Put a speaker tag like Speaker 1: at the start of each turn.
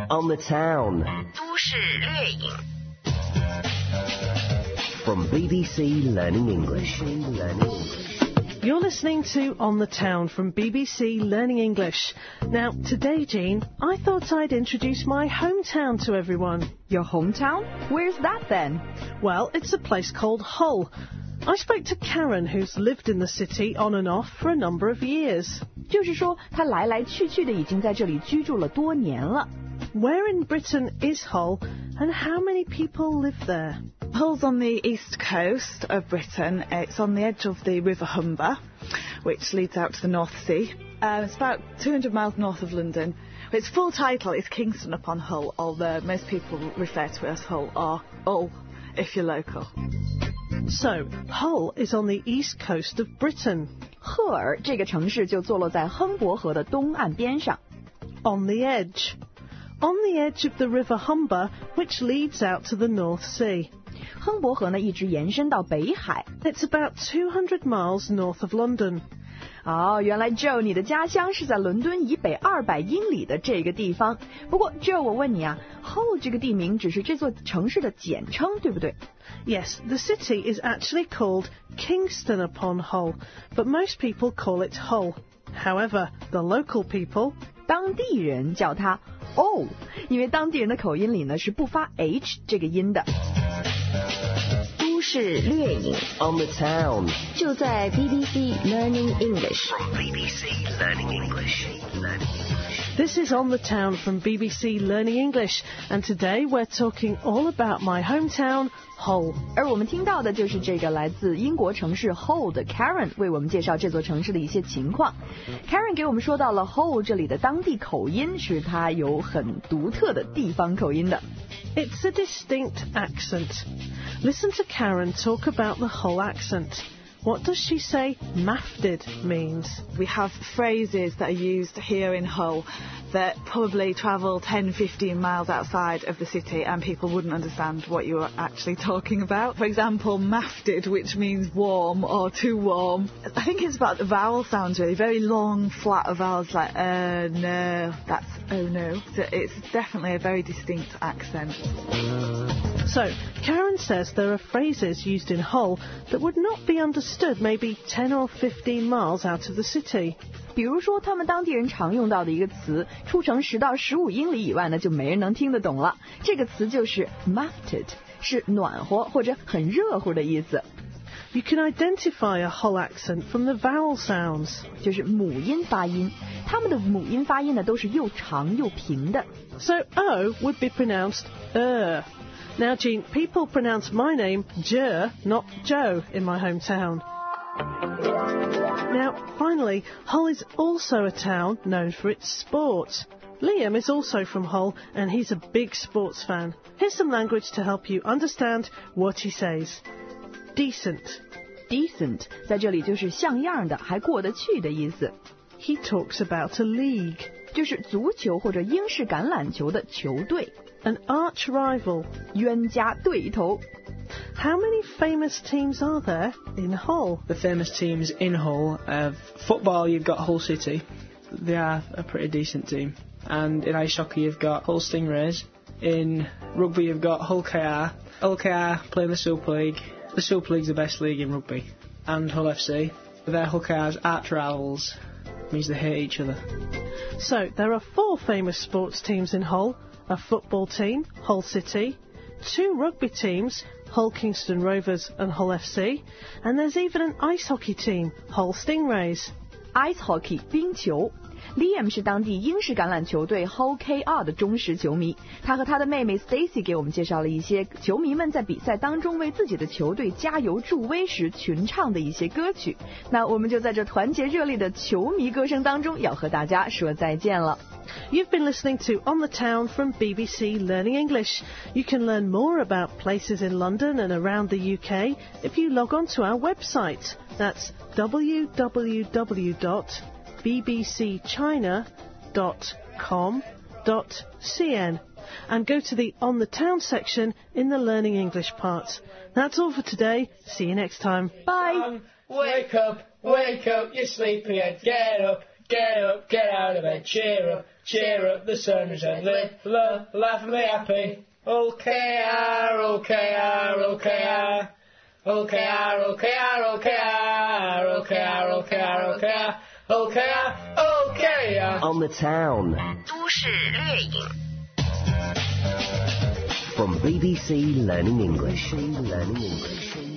Speaker 1: On the Town.
Speaker 2: 都市掠影
Speaker 1: From BBC Learning English.
Speaker 3: You're listening to On the Town from BBC Learning English. Now, today, Jean, I thought I'd introduce my hometown to everyone.
Speaker 4: Your hometown? Where's that then?
Speaker 3: Well, it's a place called Hull. I spoke to Karen, who's lived in the city on and off for a number of years.
Speaker 4: 就是说，她来来去去的已经在这里居住了多年了。
Speaker 3: Where in Britain is Hull, and how many people live there?
Speaker 5: Hull's on the east coast of Britain. It's on the edge of the River Humber, which leads out to the North Sea. It's about 200 miles north of London. Its full title is Kingston upon Hull, although most people refer to it as Hull or Hull if you're local.
Speaker 3: So, Hull is on the east coast of Britain.
Speaker 4: 赫尔这个城市就坐落在亨伯河的东岸边上。
Speaker 3: On the edge. On the edge of the River Humber, which leads out to the North Sea.
Speaker 4: 亨伯河呢一直延伸到北海。
Speaker 3: It's about 200 miles north of London.
Speaker 4: 哦，原来 Joe 你的家乡是在伦敦以北200英里的这个地方。不过 Joe 我问你啊 ，Hull 这个地名只是这座城市的简称，对不对？
Speaker 3: Yes, the city is actually called Kingston upon Hull, but most people call it Hull. However, the local people...
Speaker 4: 当地人叫它 O， 因为当地人的口音里呢是不发 H 这个音的。
Speaker 2: 都市掠影
Speaker 1: On the Town.
Speaker 2: 就在 BBC Learning English.
Speaker 1: From BBC Learning English.
Speaker 3: This is On the Town from BBC Learning English, and today we're talking all about my hometown, Hull.
Speaker 4: 而我们听到的就是这个来自英国城市 Hull 的 Karen 为我们介绍这座城市的一些情况。Karen 给我们说到了 Hull 这里的当地口音是它有很独特的地方口音的。
Speaker 3: It's a distinct accent. Listen to Karen talk about the Hull accent. What does she say mafted means?
Speaker 5: We have phrases that are used here in Hull that probably travel 10-15 miles outside of the city and people wouldn't understand what you were actually talking about. For example, mafted, which means warm or too warm. I think it's about the vowel sounds really, very long, flat vowels like no, that's oh no. So it's definitely a very distinct accent.
Speaker 3: So, Karen says there are phrases used in Hull that would not be understood maybe 10 or 15 miles out of the city.
Speaker 4: 比如说他们当地人常用到的一个词，出城10到15英里以外呢，就没人能听得懂了。这个词就是 mafted， 是暖和或者很热乎的意思。
Speaker 3: You can identify a Hull accent from the vowel sounds.
Speaker 4: 就是母音发音，他们的母音发音呢都是又长又平的。
Speaker 3: So O would be pronounced Now, Jean, people pronounce my name Jer, not Joe, in my hometown. Now, finally, Hull is also a town known for its sports. Liam is also from Hull, and he's a big sports fan. Here's some language to help you understand what he says. Decent.
Speaker 4: Decent 在这里就是像样的，还过得去的意思。
Speaker 3: He talks about a league.
Speaker 4: 就是足球或者英式橄榄球的球队。
Speaker 3: An arch rival.
Speaker 4: 冤家对头。
Speaker 3: How many famous teams are there in Hull?
Speaker 6: The famous teams in Hull, football you've got Hull City. They are a pretty decent team. And in ice hockey you've got Hull Stingrays. In rugby you've got Hull KR. Hull KR play in the Super League. The Super League's the best league in rugby. And Hull FC. They're Hull KR's arch rivals. Means they hate each other.
Speaker 3: So there are 4 famous sports teams in Hull. A football team, Hull City, 2 rugby teams, Hull Kingston Rovers and Hull FC, and there's even an ice hockey team, Hull Stingrays.
Speaker 4: Ice hockey 冰球。Liam 是当地英式橄榄球队 Hull KR 的忠实球迷，他和他的妹妹 Stacy 给我们介绍了一些球迷们在比赛当中为自己的球队加油助威时群唱的一些歌曲。那我们就在这团结热烈的球迷歌声当中要和大家说再见了。
Speaker 3: You've been listening to On the Town from BBC Learning English. You can learn more about places in London and around the UK if you log on to our website. That's www.bbcchina.com.cn and go to the On the Town section in the Learning English part. That's all for today. See you next time.
Speaker 4: Bye.
Speaker 6: Wake up, you sleepyhead, get up. get out of bed, cheer up, the sun is out, live, love, laugh and be happy. OKR, OKR, OKR. OKR, OKR, OKR, OKR, OKR, OKR, OKR, OKR.
Speaker 1: On the town.
Speaker 2: 都市略饮。
Speaker 1: From BBC Learning English. Learning English.